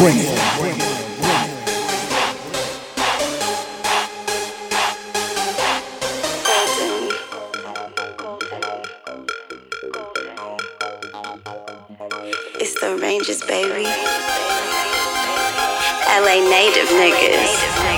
bring it. It's the Rangers, baby. LA native niggas.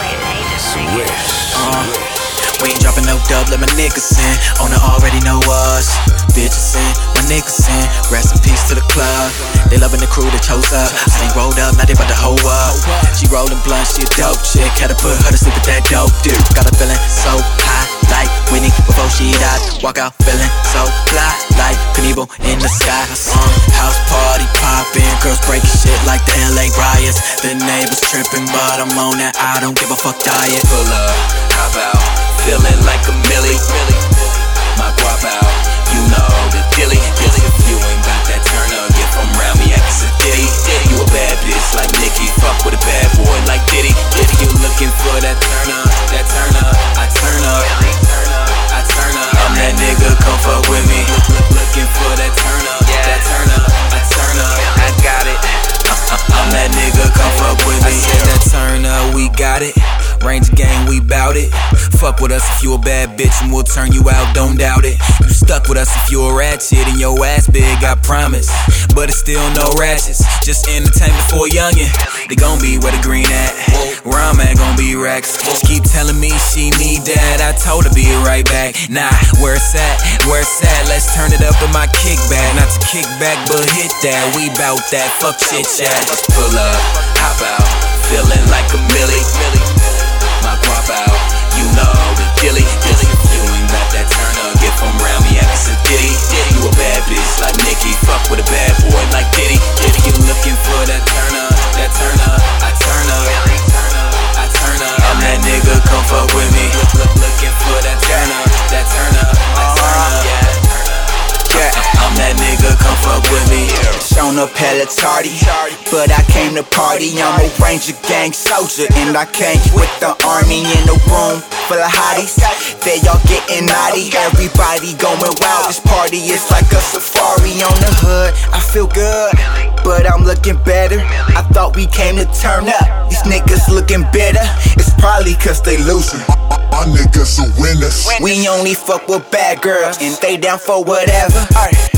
We ain't dropping no dub, let my niggas in. Owner already know us. Bitches in, my niggas in. Rest in peace to the club. They loving the crew that chose up. Sling rolled up, now they about to hoe up. She rollin' blunt, she a dope chick. Had to put her to sleep with that dope dude. Got her feeling so high, like Whitney before she died. Walk out feeling so fly, like Knievel in the sky. House party poppin', girls breaking shit like the LA riots. The neighbors trippin', but I'm on that I don't give a fuck diet. Pull up, hop out, feeling like a millie. My guap out, you know the dilly. If you ain't got that turn up, get from around me, act as a ditty. You a bad bitch like Nicki, fuck with a bad boy like Diddy. If you looking for that turn up, I turn up. I turn up. I'm that nigga, come fuck with me. Looking for that turn up, I turn up. I got it. I'm that nigga, come fuck with me. I said that turn up, we got it. Ranger gang, we bout it. Fuck with us if you a bad bitch and we'll turn you out, don't doubt it. You stuck with us if you a ratchet and your ass big, I promise. But it's still no ratchets, just entertainment for a youngin'. They gon' be where the green at, where I'm at gon' be racks. She keep telling me she need that, I told her be right back. Nah, where it's at, let's turn it up in my kickback. Not to kick back, but hit that, we bout that, fuck shit chat. Just pull up, hop out, feeling like a millie. My guap out, you know the dilly. If you ain't got that turn up, get from around me, act as a ditty. You a bad bitch like Nicki, fuck with a bad boy like Diddy. If you looking for that turn up, I turn up. I'm that nigga, come fuck with me. Looking for that turn up, I turn up. I'm that nigga, come fuck with me. Shown up hella tardy, but I came to party. I'm a Ranger gang soldier, and I came with the army in a room full of hotties. They all getting naughty, everybody going wild. This party is like a safari on the hood. I feel good, but I'm looking better. I thought we came to turn up, these niggas looking bitter. It's probably cause they losing. My niggas are winners. We only fuck with bad girls, and they down for whatever.